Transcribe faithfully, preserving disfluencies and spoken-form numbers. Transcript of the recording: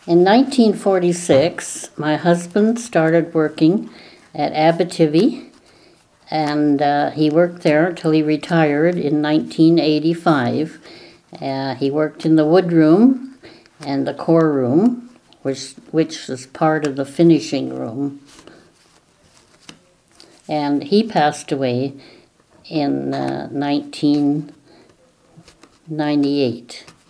In nineteen forty-six, my husband started working at Abitibi, and uh, he worked there until he retired in nineteen eighty-five. Uh, he worked in the wood room and the core room, which, which is part of the finishing room. And he passed away in uh, nineteen ninety-eight.